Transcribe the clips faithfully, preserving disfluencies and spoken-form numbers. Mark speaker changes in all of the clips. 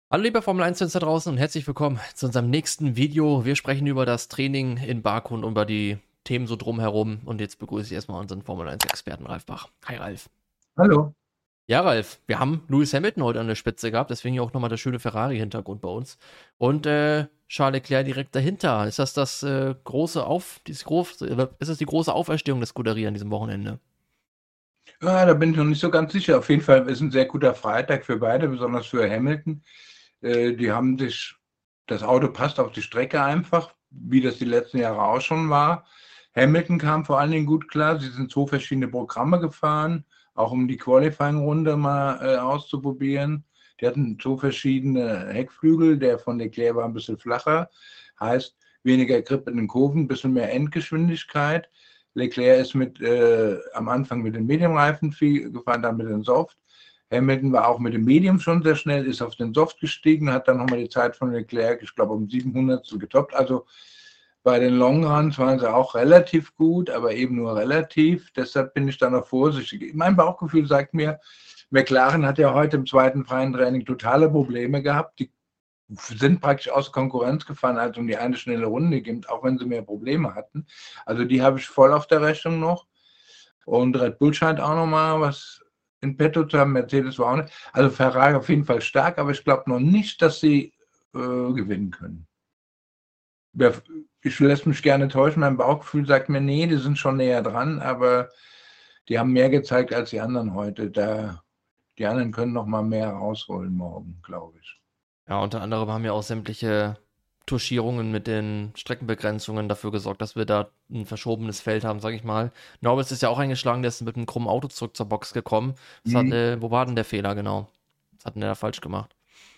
Speaker 1: Hallo lieber Formel eins-Fans da draußen und herzlich willkommen zu unserem nächsten Video. Wir sprechen über das Training in Baku und über die Themen so drumherum. Und jetzt begrüße ich erstmal unseren Formel eins-Experten Ralf Bach. Hi Ralf.
Speaker 2: Hallo.
Speaker 1: Ja Ralf, wir haben Lewis Hamilton heute an der Spitze gehabt, deswegen hier auch nochmal der schöne Ferrari-Hintergrund bei uns. Und äh, Charles Leclerc direkt dahinter. Ist das das äh, große Auf, dieses groß, äh, ist das die große Auferstehung der Scuderia an diesem Wochenende?
Speaker 2: Ja, da bin ich noch nicht so ganz sicher. Auf jeden Fall ist ein sehr guter Freitag für beide, besonders für Hamilton. Äh, die haben sich, das Auto passt auf die Strecke einfach, wie das die letzten Jahre auch schon war. Hamilton kam vor allen Dingen gut klar. Sie sind zwei verschiedene Programme gefahren, auch um die Qualifying-Runde mal äh, auszuprobieren. Die hatten zwei verschiedene Heckflügel. Der von Leclerc war ein bisschen flacher, heißt weniger Grip in den Kurven, ein bisschen mehr Endgeschwindigkeit. Leclerc ist mit, äh, am Anfang mit den Medium-Reifen viel gefahren, dann mit den Soft. Hamilton war auch mit dem Medium schon sehr schnell, ist auf den Soft gestiegen, hat dann nochmal die Zeit von Leclerc, ich glaube, um siebenhundertstel getoppt. Also bei den Longruns waren sie auch relativ gut, aber eben nur relativ. Deshalb bin ich da noch vorsichtig. Mein Bauchgefühl sagt mir, McLaren hat ja heute im zweiten freien Training totale Probleme gehabt. Die sind praktisch aus Konkurrenz gefahren, als um die eine schnelle Runde gibt, auch wenn sie mehr Probleme hatten. Also die habe ich voll auf der Rechnung noch. Und Red Bull scheint auch noch mal was in petto zu haben. Mercedes war auch nicht. Also Ferrari auf jeden Fall stark, aber ich glaube noch nicht, dass sie äh, gewinnen können. Ich lasse mich gerne täuschen. Mein Bauchgefühl sagt mir, nee, die sind schon näher dran, aber die haben mehr gezeigt als die anderen heute. Da, die anderen können noch mal mehr rausholen morgen, glaube ich.
Speaker 1: Ja, unter anderem haben ja auch sämtliche Touchierungen mit den Streckenbegrenzungen dafür gesorgt, dass wir da ein verschobenes Feld haben, sag ich mal. Norris ist ja auch eingeschlagen, der ist mit einem krummen Auto zurück zur Box gekommen. Was hat,
Speaker 2: Mhm.
Speaker 1: äh, wo war denn der Fehler genau? Was hat denn der da falsch gemacht?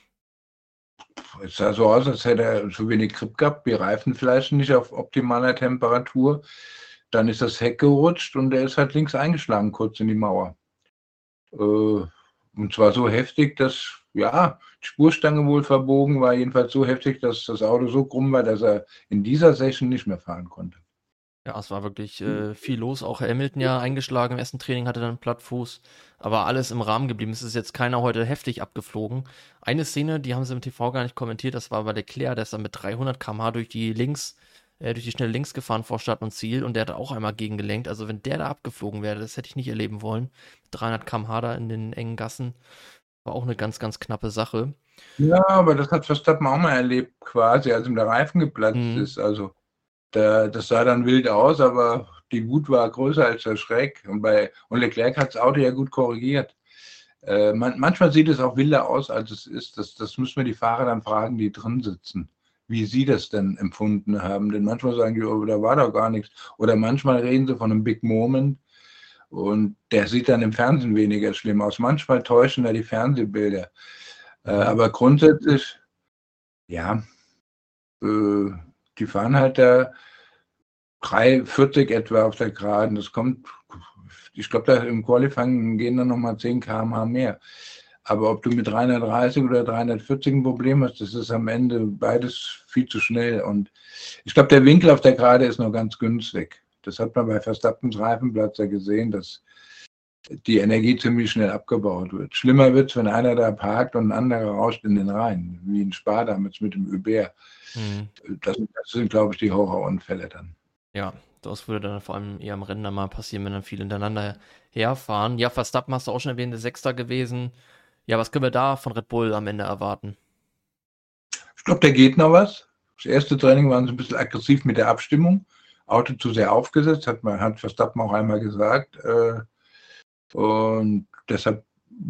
Speaker 2: Es sah so aus, als hätte er zu wenig Grip gehabt, die Reifen vielleicht nicht auf optimaler Temperatur. Dann ist das Heck gerutscht und er ist halt links eingeschlagen, kurz in die Mauer. Äh, und zwar so heftig, dass, ja, die Spurstange wohl verbogen war, jedenfalls so heftig, dass das Auto so krumm war, dass er in dieser Session nicht mehr fahren konnte.
Speaker 1: Ja, es war wirklich äh, viel los. Auch Hamilton ja eingeschlagen im ersten Training, hatte dann einen Plattfuß. Aber alles im Rahmen geblieben. Es ist jetzt keiner heute heftig abgeflogen. Eine Szene, die haben sie im T V gar nicht kommentiert, das war bei Leclerc, der ist dann mit dreihundert Kilometer pro Stunde durch die Links, äh, durch die schnelle Links gefahren vor Start und Ziel und der hat auch einmal gegengelenkt. Also wenn der da abgeflogen wäre, das hätte ich nicht erleben wollen. dreihundert Kilometer pro Stunde da in den engen Gassen. War auch eine ganz, ganz knappe Sache.
Speaker 2: Ja, aber das hat Verstappen auch mal erlebt, quasi, als ihm der Reifen geplatzt
Speaker 1: Mhm.
Speaker 2: ist. Also Da, das sah dann wild aus, aber die Wut war größer als der Schreck. Und, bei, und Leclerc hat das Auto ja gut korrigiert. Äh, man, manchmal sieht es auch wilder aus, als es ist. Das, das müssen wir die Fahrer dann fragen, die drin sitzen, wie sie das denn empfunden haben. Denn manchmal sagen die, oh, da war doch gar nichts. Oder manchmal reden sie von einem Big Moment und der sieht dann im Fernsehen weniger schlimm aus. Manchmal täuschen da die Fernsehbilder. Äh,
Speaker 1: Ja.
Speaker 2: aber grundsätzlich, ja, äh, die fahren halt da drei vierzig etwa auf der Geraden. Das kommt, ich glaube, da im Qualifying gehen dann nochmal zehn Kilometer pro Stunde mehr. Aber ob du mit dreihundertdreißig oder dreihundertvierzig ein Problem hast, das ist am Ende beides viel zu schnell. Und ich glaube, der Winkel auf der Gerade ist noch ganz günstig. Das hat man bei Verstappens Reifenplatz ja gesehen, dass die Energie ziemlich schnell abgebaut wird. Schlimmer wird es, wenn einer da parkt und ein anderer rauscht in den Rhein, wie in Spa damals mit dem Uber.
Speaker 1: Mhm.
Speaker 2: Das, das sind, glaube ich, die Horrorunfälle dann.
Speaker 1: Ja, das würde dann vor allem eher am Rennen dann mal passieren, wenn dann viele hintereinander herfahren. Ja, Verstappen hast du auch schon erwähnt, der Sechster gewesen. Ja, was können wir da von Red Bull am Ende erwarten?
Speaker 2: Ich glaube, da geht noch was. Das erste Training waren sie ein bisschen aggressiv mit der Abstimmung. Auto zu sehr aufgesetzt, hat man hat Verstappen auch einmal gesagt. Äh, und deshalb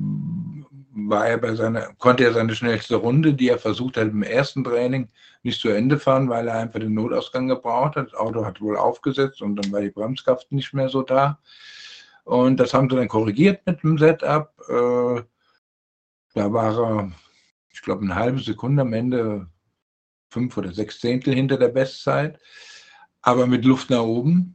Speaker 2: war er bei seiner, konnte er seine schnellste Runde, die er versucht hat im ersten Training, nicht zu Ende fahren, weil er einfach den Notausgang gebraucht hat. Das Auto hat wohl aufgesetzt und dann war die Bremskraft nicht mehr so da. Und das haben sie dann korrigiert mit dem Setup. Äh, da war er, ich glaube, eine halbe Sekunde am Ende, fünf oder sechs Zehntel hinter der Bestzeit, aber mit Luft nach oben.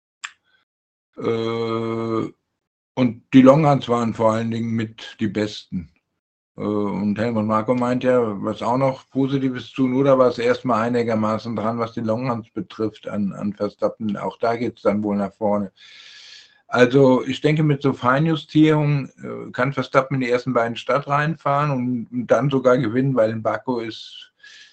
Speaker 2: Äh, und die Longruns waren vor allen Dingen mit die besten. Äh, und Helmut Marko meint ja, was auch noch Positives zu tun, oder war es erstmal einigermaßen dran, was die Longruns betrifft, an, an Verstappen. Auch da geht es dann wohl nach vorne. Also ich denke, mit so Feinjustierung äh, kann Verstappen in die ersten beiden Stadtreihen fahren und, und dann sogar gewinnen, weil in Baku ist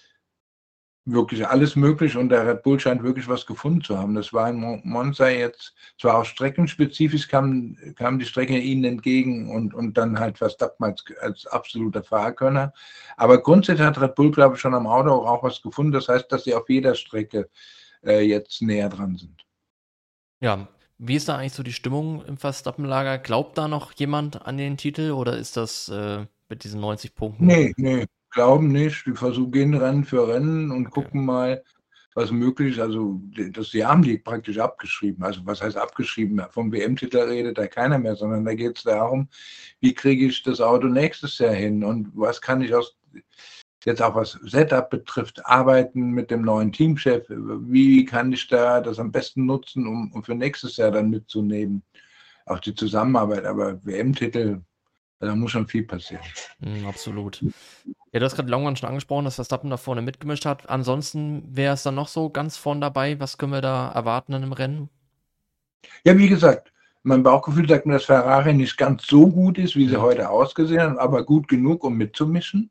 Speaker 2: wirklich alles möglich und der Red Bull scheint wirklich was gefunden zu haben. Das war in Monza jetzt, zwar auch streckenspezifisch kam, kam die Strecke ihnen entgegen und, und dann halt Verstappen als, als absoluter Fahrkönner. Aber grundsätzlich hat Red Bull, glaube ich, schon am Auto auch was gefunden. Das heißt, dass sie auf jeder Strecke äh, jetzt näher dran sind.
Speaker 1: Ja, wie ist da eigentlich so die Stimmung im Verstappen-Lager? Glaubt da noch jemand an den Titel oder ist das äh, mit diesen neunzig Punkten?
Speaker 2: Nee, nee, glauben nicht. Die versuchen, gehen Rennen für Rennen und
Speaker 1: Okay.
Speaker 2: gucken mal, was möglich ist. Also das Jahr haben die praktisch abgeschrieben. Also was heißt abgeschrieben? Vom W M-Titel redet da keiner mehr, sondern da geht es darum, wie kriege ich das Auto nächstes Jahr hin und was kann ich aus jetzt auch was Setup betrifft, arbeiten mit dem neuen Teamchef, wie kann ich da das am besten nutzen, um, um für nächstes Jahr dann mitzunehmen. Auch die Zusammenarbeit, aber W M-Titel, da muss schon viel passieren.
Speaker 1: Mm, absolut. Ja, du hast gerade Longman schon angesprochen, dass Verstappen da vorne mitgemischt hat. Ansonsten wäre es dann noch so ganz vorn dabei. Was können wir da erwarten in einem Rennen?
Speaker 2: Ja, wie gesagt, mein Bauchgefühl sagt mir, dass Ferrari nicht ganz so gut ist, wie sie
Speaker 1: Mhm.
Speaker 2: heute ausgesehen haben, aber gut genug, um mitzumischen.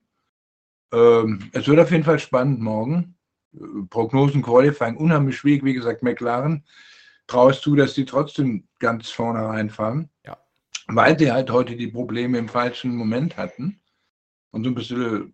Speaker 2: Ähm, es wird auf jeden Fall spannend morgen. Äh, Prognosen, Qualifying, unheimlich schwierig. Wie gesagt, McLaren traue ich zu, dass die trotzdem ganz vorne reinfahren,
Speaker 1: Ja.
Speaker 2: weil sie halt heute die Probleme im falschen Moment hatten. Und so ein bisschen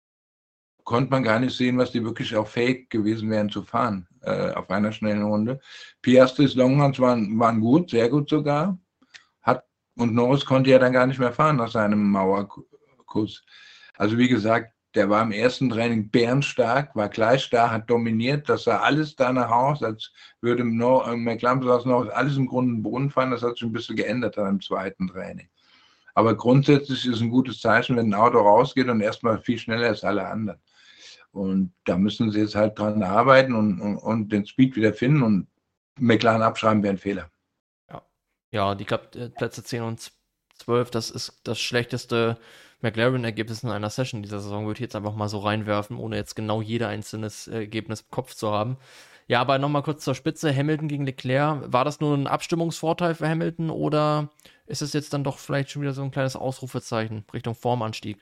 Speaker 2: konnte man gar nicht sehen, was die wirklich auch fähig gewesen wären zu fahren äh, auf einer schnellen Runde. Piastris, Longruns waren, waren gut, sehr gut sogar. Hat, und Norris konnte ja dann gar nicht mehr fahren nach seinem Mauerkuss. Also wie gesagt, der war im ersten Training bärenstark, war gleich da, hat dominiert. Das sah alles danach aus, als würde Nor äh, McLaren besonders Norris alles im Grunde Boden fahren. Das hat sich ein bisschen geändert dann im zweiten Training. Aber grundsätzlich ist es ein gutes Zeichen, wenn ein Auto rausgeht und erstmal viel schneller ist als alle anderen. Und da müssen sie jetzt halt dran arbeiten und, und, und den Speed wieder finden und McLaren abschreiben wäre ein Fehler.
Speaker 1: Ja, ja die Kap äh, Plätze zehn und zwölf, das ist das schlechteste McLaren-Ergebnis in einer Session dieser Saison, würde ich jetzt einfach mal so reinwerfen, ohne jetzt genau jeder einzelnes äh, Ergebnis im Kopf zu haben. Ja, aber nochmal kurz zur Spitze, Hamilton gegen Leclerc. War das nur ein Abstimmungsvorteil für Hamilton oder ist es jetzt dann doch vielleicht schon wieder so ein kleines Ausrufezeichen Richtung Formanstieg?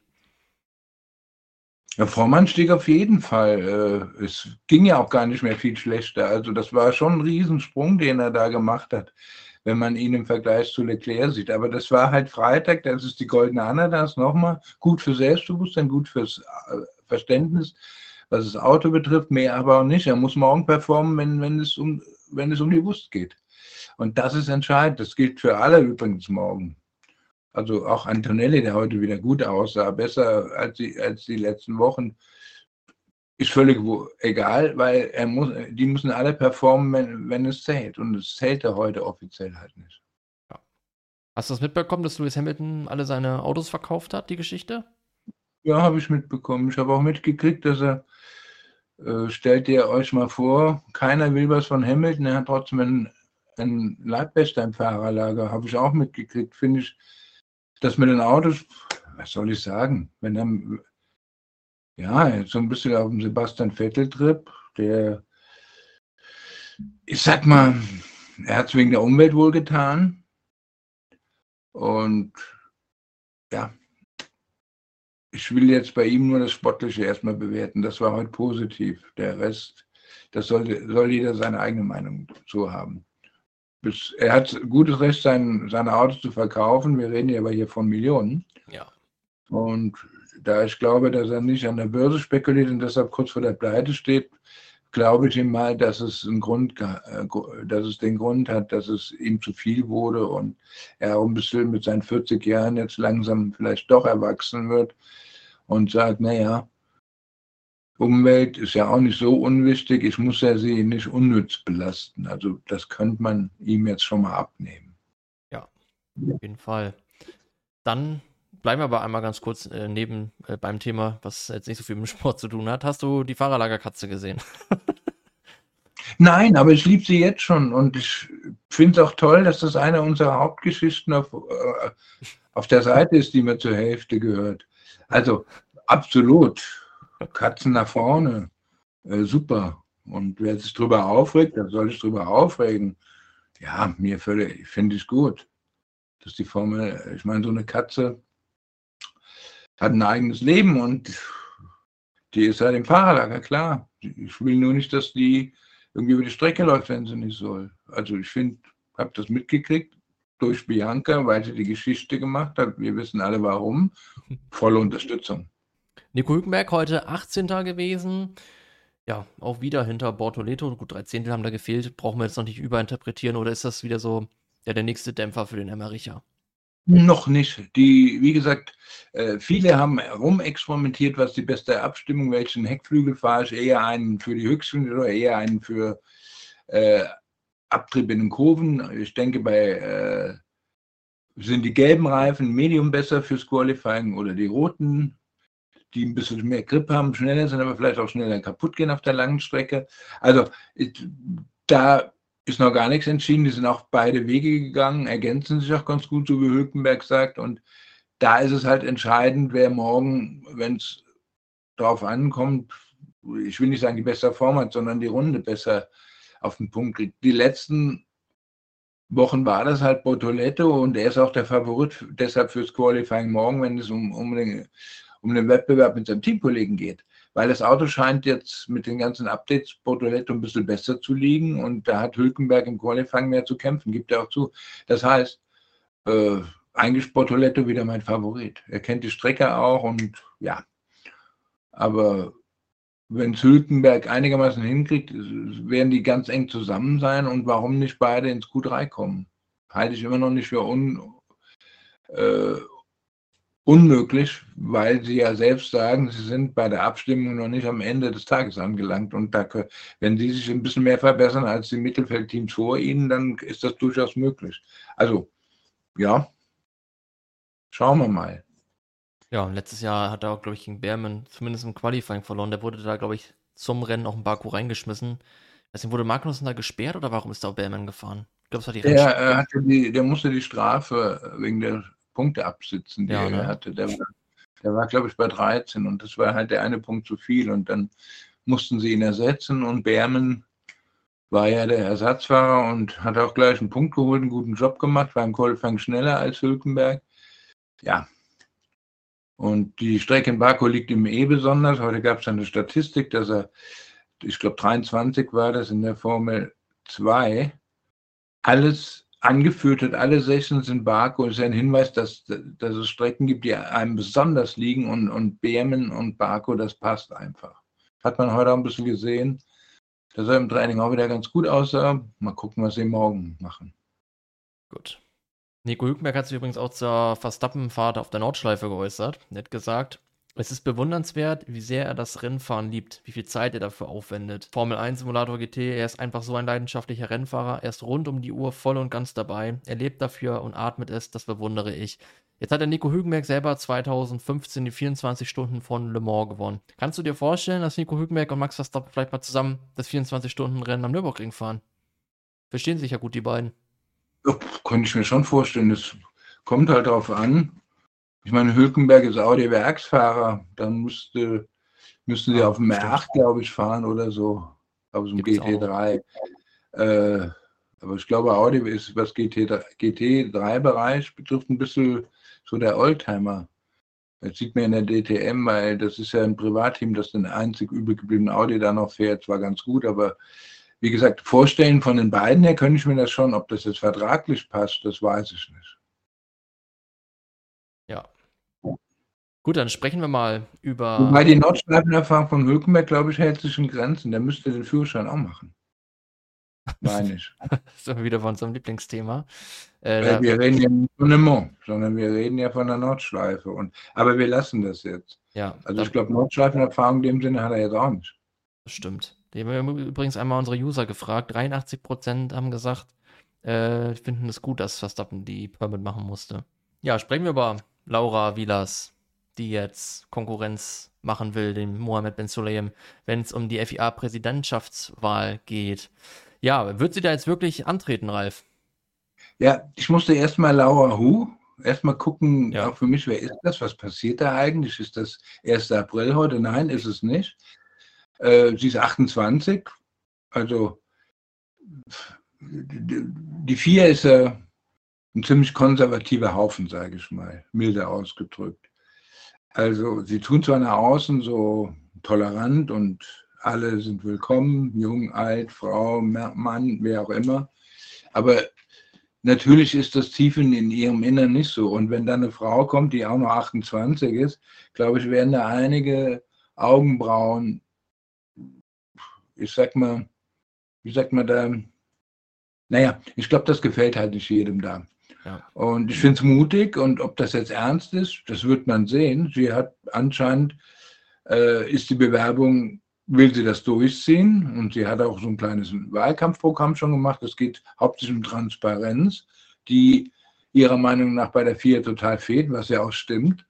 Speaker 2: Ja, Vormann stieg auf jeden Fall. Äh, es ging ja auch gar nicht mehr viel schlechter. Also das war schon ein Riesensprung, den er da gemacht hat, wenn man ihn im Vergleich zu Leclerc sieht. Aber das war halt Freitag, das ist die goldene Ananas nochmal. Gut für Selbstbewusstsein, gut fürs äh, Verständnis, was das Auto betrifft, mehr aber auch nicht. Er muss morgen performen, wenn, wenn, es um, wenn es um die Wurst geht. Und das ist entscheidend. Das gilt für alle übrigens morgen. Also auch Antonelli, der heute wieder gut aussah, besser als die, als die letzten Wochen, ist völlig wo, egal, weil er muss, die müssen alle performen, wenn, wenn es zählt. Und es zählte heute offiziell halt nicht.
Speaker 1: Ja. Hast du das mitbekommen, dass Lewis Hamilton alle seine Autos verkauft hat, die Geschichte?
Speaker 2: Ja, habe ich mitbekommen. Ich habe auch mitgekriegt, dass er, äh, stellt ihr euch mal vor, keiner will was von Hamilton, er hat trotzdem einen, einen Leibwächter im Fahrerlager, habe ich auch mitgekriegt, finde ich, dass mit den Autos, was soll ich sagen, wenn er, ja, so ein bisschen auf dem Sebastian Vettel-Trip, der, ich sag mal, er hat es wegen der Umwelt wohl getan und ja, ich will jetzt bei ihm nur das Sportliche erstmal bewerten. Das war heute positiv. Der Rest, das soll, soll jeder seine eigene Meinung zu haben. Bis, er hat gutes Recht, sein, seine Autos zu verkaufen. Wir reden ja aber hier von Millionen.
Speaker 1: Ja.
Speaker 2: Und da ich glaube, dass er nicht an der Börse spekuliert und deshalb kurz vor der Pleite steht, glaube ich ihm mal, dass es einen Grund, dass es den Grund hat, dass es ihm zu viel wurde und er auch ein bisschen mit seinen vierzig Jahren jetzt langsam vielleicht doch erwachsen wird und sagt, naja, Umwelt ist ja auch nicht so unwichtig, ich muss ja sie nicht unnütz belasten. Also das könnte man ihm jetzt schon mal abnehmen.
Speaker 1: Ja, auf jeden Fall. Dann bleiben wir aber einmal ganz kurz äh, neben äh, beim Thema, was jetzt nicht so viel mit Sport zu tun hat. Hast du die Fahrerlagerkatze gesehen?
Speaker 2: Nein, aber ich liebe sie jetzt schon und ich finde es auch toll, dass das eine unserer Hauptgeschichten auf, äh, auf der Seite ist, die mir zur Hälfte gehört. Also absolut, Katzen nach vorne, äh, super. Und wer sich drüber aufregt, der soll sich drüber aufregen. Ja, mir völlig, finde ich gut, dass die Formel, ich meine, so eine Katze hat ein eigenes Leben und die ist halt im Fahrerlager, klar. Ich will nur nicht, dass die irgendwie über die Strecke läuft, wenn sie nicht soll. Also ich finde, habe das mitgekriegt durch Bianca, weil sie die Geschichte gemacht hat. Wir wissen alle warum. Volle Unterstützung.
Speaker 1: Nico Hülkenberg heute achtzehnter gewesen. Ja, auch wieder hinter Bortoleto. Gut, drei Zehntel haben da gefehlt. Brauchen wir jetzt noch nicht überinterpretieren oder ist das wieder so ja, der nächste Dämpfer für den Emmericher?
Speaker 2: Noch nicht. Die, wie gesagt, äh, viele haben rumexperimentiert, was die beste Abstimmung, welchen Heckflügel fahre ich, eher einen für die Höchstschwinge oder eher einen für äh, Abtrieb in den Kurven. Ich denke, bei äh, sind die gelben Reifen Medium besser fürs Qualifying oder die roten, die ein bisschen mehr Grip haben, schneller sind, aber vielleicht auch schneller kaputt gehen auf der langen Strecke. Also da ist noch gar nichts entschieden. Die sind auch beide Wege gegangen, ergänzen sich auch ganz gut, so wie Hülkenberg sagt. Und da ist es halt entscheidend, wer morgen, wenn es darauf ankommt, ich will nicht sagen, die bessere Form hat, sondern die Runde besser auf den Punkt kriegt. Die letzten Wochen war das halt Bortoleto und er ist auch der Favorit deshalb fürs Qualifying morgen, wenn es um, um, den, um den Wettbewerb mit seinem Teamkollegen geht. Weil das Auto scheint jetzt mit den ganzen Updates Bortoleto ein bisschen besser zu liegen und da hat Hülkenberg im Qualifying mehr zu kämpfen, gibt er auch zu. Das heißt, äh, eigentlich Bortoleto wieder mein Favorit. Er kennt die Strecke auch und ja, aber wenn es Hülkenberg einigermaßen hinkriegt, werden die ganz eng zusammen sein und warum nicht beide ins Q drei kommen? Halte ich immer noch nicht für un, äh, unmöglich, weil sie ja selbst sagen, sie sind bei der Abstimmung noch nicht am Ende des Tages angelangt und da, wenn sie sich ein bisschen mehr verbessern als die Mittelfeldteams vor ihnen, dann ist das durchaus möglich. Also, ja, schauen wir mal.
Speaker 1: Ja, letztes Jahr hat er auch, glaube ich, gegen Behrmann zumindest im Qualifying verloren. Der wurde da, glaube ich, zum Rennen auch in Baku reingeschmissen. Deswegen wurde Magnussen da gesperrt oder warum ist da auch Behrmann gefahren? Ich glaube, es war die
Speaker 2: Der, äh, hatte die, der musste die Strafe wegen der Punkte absitzen, die
Speaker 1: Ja,
Speaker 2: er
Speaker 1: ne?
Speaker 2: hatte. Der war, der war, glaube ich, bei dreizehn und das war halt der eine Punkt zu viel und dann mussten sie ihn ersetzen und Behrmann war ja der Ersatzfahrer und hat auch gleich einen Punkt geholt, einen guten Job gemacht, war im Qualifying schneller als Hülkenberg. Ja, und die Strecke in Baku liegt ihm eh besonders. Heute gab es eine Statistik, dass er, ich glaube dreiundzwanzig war das in der Formel zwei, alles angeführt hat, alle Sessions in Baku, ist ja ein Hinweis, dass, dass es Strecken gibt, die einem besonders liegen und, und Behrmann und Baku, das passt einfach. Hat man heute auch ein bisschen gesehen, dass er im Training auch wieder ganz gut aussah. Mal gucken, was sie morgen machen.
Speaker 1: Gut. Nico Hülkenberg hat sich übrigens auch zur Verstappen-Fahrt auf der Nordschleife geäußert. Er hat gesagt, es ist bewundernswert, wie sehr er das Rennfahren liebt, wie viel Zeit er dafür aufwendet. Formel eins Simulator G T, er ist einfach so ein leidenschaftlicher Rennfahrer, er ist rund um die Uhr voll und ganz dabei, er lebt dafür und atmet es, das bewundere ich. Jetzt hat der Nico Hülkenberg selber zweitausendfünfzehn die vierundzwanzig Stunden von Le Mans gewonnen. Kannst du dir vorstellen, dass Nico Hülkenberg und Max Verstappen vielleicht mal zusammen das vierundzwanzig-Stunden-Rennen am Nürburgring fahren? Verstehen sich ja gut, die beiden.
Speaker 2: Ja, könnte ich mir schon vorstellen. Das kommt halt darauf an. Ich meine, Hülkenberg ist Audi-Werksfahrer. Dann müsste, müssten sie
Speaker 1: Ja,
Speaker 2: auf dem
Speaker 1: stimmt.
Speaker 2: R acht, glaube ich, fahren oder so. Auf dem
Speaker 1: Gibt's
Speaker 2: G T drei. Äh, aber ich glaube, Audi ist, was G T drei-Bereich betrifft, ein bisschen so der Oldtimer. Das sieht man in der D T M, weil das ist ja ein Privatteam, das den einzig übrig gebliebenen Audi da noch fährt. Zwar ganz gut, aber wie gesagt, vorstellen von den beiden her könnte ich mir das schon, ob das jetzt vertraglich passt, das weiß ich nicht.
Speaker 1: Ja. Gut, dann sprechen wir mal über.
Speaker 2: Wobei die Nordschleifen-Erfahrung von Hülkenberg, glaube ich, hält sich in Grenzen. Der müsste den Führerschein auch machen. Meine ich.
Speaker 1: Sind wir wieder von unserem Lieblingsthema. Äh,
Speaker 2: Weil
Speaker 1: da,
Speaker 2: wir reden ja nicht von Le Mans, sondern wir reden ja von der Nordschleife. Und, aber wir lassen das jetzt.
Speaker 1: ja,
Speaker 2: Also
Speaker 1: da,
Speaker 2: ich glaube, Nordschleifen-Erfahrung in dem Sinne hat er jetzt auch nicht.
Speaker 1: das stimmt. Wir haben übrigens einmal unsere User gefragt. dreiundachtzig Prozent haben gesagt, äh, finden es gut, dass Verstappen die Permit machen musste. Ja, sprechen wir über Laura Vilas, die jetzt Konkurrenz machen will, dem Mohammed Ben Sulayem, wenn es um die F I A-Präsidentschaftswahl geht. Ja, wird sie da jetzt wirklich antreten, Ralf?
Speaker 2: Ja, ich musste erstmal Laura Hu, erstmal gucken,
Speaker 1: Ja.
Speaker 2: auch für mich, wer ist das? Was passiert da eigentlich? Ist das erster April heute? Nein, ist es nicht. Äh, sie ist achtundzwanzig, also die, die vier ist ja ein ziemlich konservativer Haufen, sage ich mal, milde ausgedrückt. Also sie tun zwar nach außen so tolerant und alle sind willkommen, jung, alt, Frau, Mann, wer auch immer, aber natürlich ist das tief in, in ihrem Innern nicht so. Und wenn dann eine Frau kommt, die auch noch achtundzwanzig ist, glaube ich, werden da einige Augenbrauen, ich sag mal, wie sagt man da, naja, ich glaube, das gefällt halt nicht jedem da.
Speaker 1: Ja.
Speaker 2: Und ich finde es mutig, und ob das jetzt ernst ist, das wird man sehen. Sie hat anscheinend, äh, ist die Bewerbung, will sie das durchziehen, und sie hat auch so ein kleines Wahlkampfprogramm schon gemacht. Es geht hauptsächlich um Transparenz, die ihrer Meinung nach bei der vier total fehlt, was ja auch stimmt.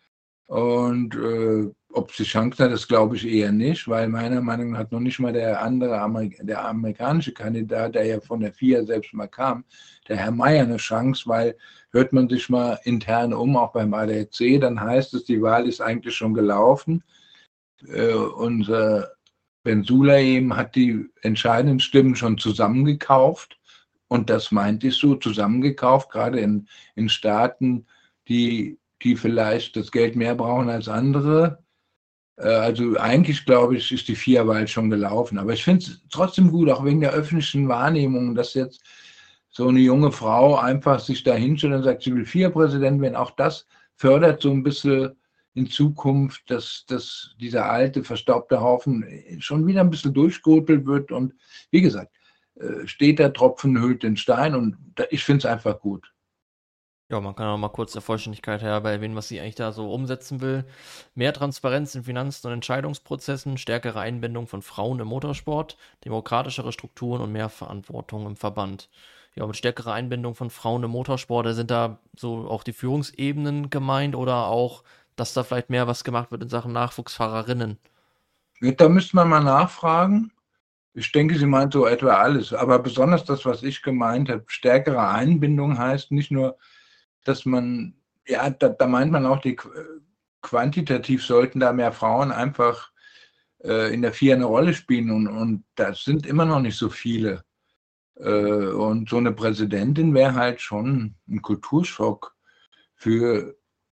Speaker 2: Und äh, ob sie Chancen hat, das glaube ich eher nicht, weil meiner Meinung nach hat noch nicht mal der andere, Amerik der amerikanische Kandidat, der ja von der vier selbst mal kam, der Herr Mayer, eine Chance, weil hört man sich mal intern um, auch beim A D A C, dann heißt es, die Wahl ist eigentlich schon gelaufen. Äh, unser Ben Sulayem hat die entscheidenden Stimmen schon zusammengekauft, und das meinte ich so, zusammengekauft, gerade in, in Staaten, die die vielleicht das Geld mehr brauchen als andere. Also eigentlich, glaube ich, ist die vier-Wahl schon gelaufen. Aber ich finde es trotzdem gut, auch wegen der öffentlichen Wahrnehmung, dass jetzt so eine junge Frau einfach sich da hinstellt und sagt, sie will vier-Präsident werden. Auch das fördert so ein bisschen in Zukunft, dass, dass dieser alte, verstaubte Haufen schon wieder ein bisschen durchgerüttelt wird. Und wie gesagt, steht der Tropfen hüllt den Stein, und ich finde es einfach gut.
Speaker 1: Ja, man kann auch mal kurz der Vollständigkeit halber erwähnen, was sie eigentlich da so umsetzen will. Mehr Transparenz in Finanzen und Entscheidungsprozessen, stärkere Einbindung von Frauen im Motorsport, demokratischere Strukturen und mehr Verantwortung im Verband. Ja, mit stärkerer Einbindung von Frauen im Motorsport, da sind da so auch die Führungsebenen gemeint, oder auch, dass da vielleicht mehr was gemacht wird in Sachen Nachwuchsfahrerinnen?
Speaker 2: Da müsste man mal nachfragen. Ich denke, sie meint so etwa alles, aber besonders das, was ich gemeint habe, stärkere Einbindung heißt nicht nur, dass man, ja, da, da meint man auch, die quantitativ sollten da mehr Frauen einfach äh, in der vier eine Rolle spielen, und, und das sind immer noch nicht so viele. Äh, und so eine Präsidentin wäre halt schon ein Kulturschock für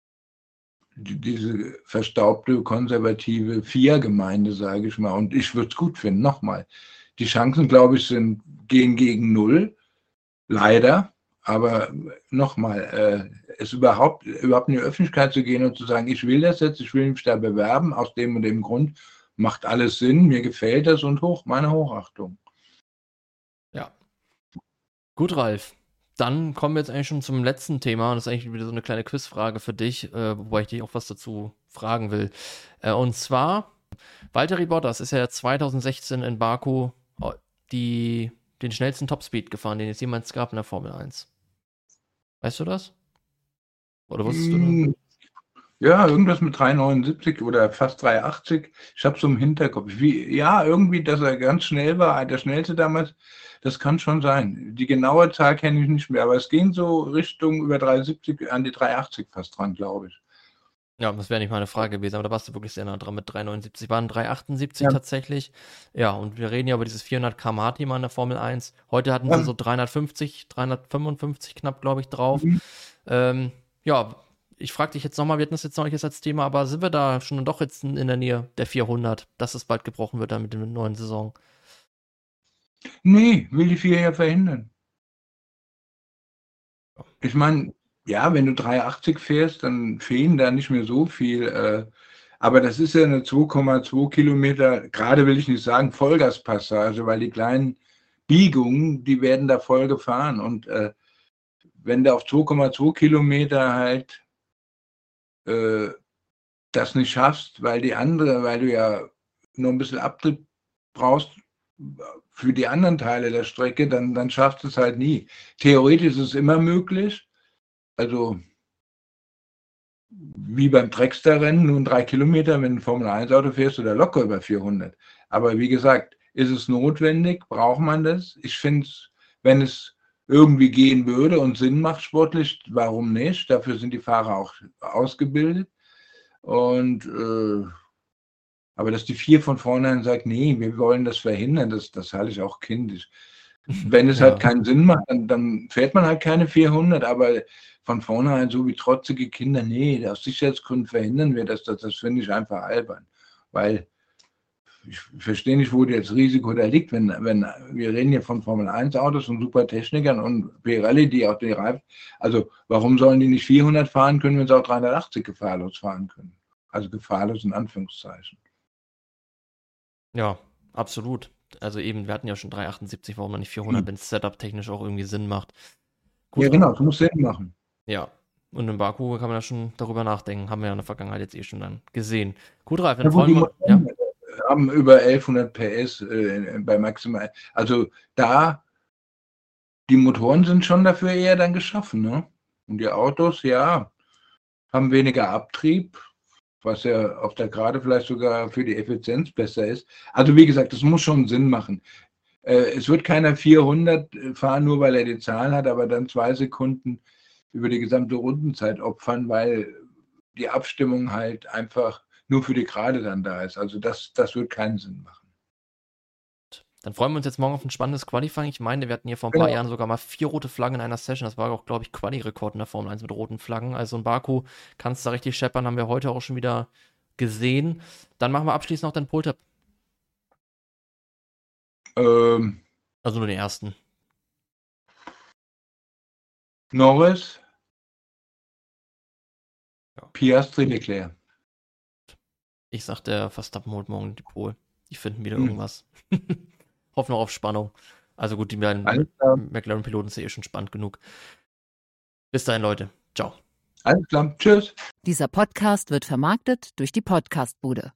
Speaker 2: die, diese verstaubte, konservative vier-Gemeinde, sage ich mal. Und ich würde es gut finden, nochmal. Die Chancen, glaube ich, sind, gehen gegen null, leider. Aber nochmal, äh, es überhaupt, überhaupt in die Öffentlichkeit zu gehen und zu sagen, ich will das jetzt, ich will mich da bewerben, aus dem und dem Grund, macht alles Sinn, mir gefällt das, und hoch, meine Hochachtung.
Speaker 1: Ja. Gut, Ralf. Dann kommen wir jetzt eigentlich schon zum letzten Thema, und das ist eigentlich wieder so eine kleine Quizfrage für dich, äh, wobei ich dich auch was dazu fragen will. Äh, und zwar, Valtteri Bottas ist ja zwanzig sechzehn in Baku die, den schnellsten Topspeed gefahren, den es jemals gab in der Formel eins. Weißt du das? Oder wusstest du das?
Speaker 2: Ja, irgendwas mit drei neunundsiebzig oder fast drei achtzig. Ich habe so im Hinterkopf. Wie, ja, irgendwie, dass er ganz schnell war, der schnellste damals, das kann schon sein. Die genaue Zahl kenne ich nicht mehr, aber es ging so Richtung über drei siebzig an die drei achtzig fast dran, glaube ich.
Speaker 1: Ja, das wäre nicht meine Frage gewesen, aber da warst du wirklich sehr nah dran mit drei neunundsiebzig. Waren drei achtundsiebzig
Speaker 2: Ja.
Speaker 1: tatsächlich. Ja, und wir reden ja über dieses vierhundert Kilometer pro Stunde Thema in der Formel eins. Heute hatten
Speaker 2: Ja.
Speaker 1: sie so dreihundertfünfzig, dreihundertfünfundfünfzig knapp, glaube ich, drauf.
Speaker 2: Mhm.
Speaker 1: Ähm, ja, ich frage dich jetzt nochmal, wir hatten das jetzt noch nicht jetzt als Thema, aber sind wir da schon doch jetzt in der Nähe der vierhundert, dass es bald gebrochen wird dann mit der neuen Saison?
Speaker 2: Nee, will die vier ja verhindern. Ich meine, ja, wenn du drei achtzig fährst, dann fehlen da nicht mehr so viel. Äh, aber das ist ja eine zwei Komma zwei Kilometer, gerade will ich nicht sagen Vollgaspassage, weil die kleinen Biegungen, die werden da voll gefahren. Und äh, wenn du auf zwei Komma zwei Kilometer halt äh, das nicht schaffst, weil die andere, weil du ja nur ein bisschen Abtrieb brauchst für die anderen Teile der Strecke, dann, dann schaffst du es halt nie. Theoretisch ist es immer möglich. Also wie beim Dragster-Rennen, nun drei Kilometer, wenn du ein Formel eins Auto fährst, oder locker über vierhundert. Aber wie gesagt, ist es notwendig? Braucht man das? Ich finde es, wenn es irgendwie gehen würde und Sinn macht sportlich, warum nicht? Dafür sind die Fahrer auch ausgebildet. Und äh, aber dass die vier von vornherein sagt, nee, wir wollen das verhindern, das, das halte ich auch kindisch. Wenn es
Speaker 1: Ja.
Speaker 2: halt keinen Sinn macht, dann, dann fährt man halt keine vierhundert, aber von vornherein so wie trotzige Kinder, nee, aus Sicherheitsgründen verhindern wir das, das, das finde ich einfach albern, weil ich verstehe nicht, wo das Risiko da liegt, wenn, wenn wir reden hier von Formel eins Autos und super Technikern und Pirelli, die auch die Reifen, also warum sollen die nicht vierhundert fahren können, wenn sie auch dreihundertachtzig gefahrlos fahren können? Also gefahrlos in Anführungszeichen.
Speaker 1: Ja, absolut. Also eben, wir hatten ja schon dreihundertachtundsiebzig, warum dann nicht vierhundert, wenn es setup-technisch auch irgendwie Sinn macht. Gut,
Speaker 2: Ja, genau, es muss Sinn machen.
Speaker 1: ja. Und in Baku kann man ja schon darüber nachdenken. Haben wir ja in der Vergangenheit jetzt eh schon dann gesehen. Gut, Ralf, dann
Speaker 2: Ja, gut, die
Speaker 1: freuen wir ja?
Speaker 2: Motoren haben über elfhundert P S äh, bei maximal. Also da, die Motoren sind schon dafür eher dann geschaffen, ne? Und die Autos, ja, haben weniger Abtrieb, was ja auf der Gerade vielleicht sogar für die Effizienz besser ist. Also wie gesagt, das muss schon Sinn machen. Äh, es wird keiner vierhundert fahren, nur weil er die Zahl hat, aber dann zwei Sekunden über die gesamte Rundenzeit opfern, weil die Abstimmung halt einfach nur für die Gerade dann da ist. Also das, das wird keinen Sinn machen.
Speaker 1: Dann freuen wir uns jetzt morgen auf ein spannendes Qualifying. Ich meine, wir hatten hier vor ein paar
Speaker 2: Genau.
Speaker 1: Jahren sogar mal vier rote Flaggen in einer Session. Das war auch, glaube ich, Quali-Rekord in der Formel eins mit roten Flaggen. Also in Baku kannst du da richtig scheppern, haben wir heute auch schon wieder gesehen. Dann machen wir abschließend noch den Pole-Tab.
Speaker 2: Ähm,
Speaker 1: Also nur den ersten.
Speaker 2: Norris,
Speaker 1: Ja.
Speaker 2: Piastri, Leclerc.
Speaker 1: Ich sag, der Verstappen holt morgen die Pole. Die finden wieder
Speaker 2: Hm.
Speaker 1: irgendwas. Hoffen noch auf Spannung. Also gut, die beiden
Speaker 2: Alles klar.
Speaker 1: McLaren-Piloten sind eh schon spannend genug. Bis dahin, Leute. Ciao.
Speaker 2: Alles klar. Tschüss.
Speaker 3: Dieser Podcast wird vermarktet durch die Podcastbude.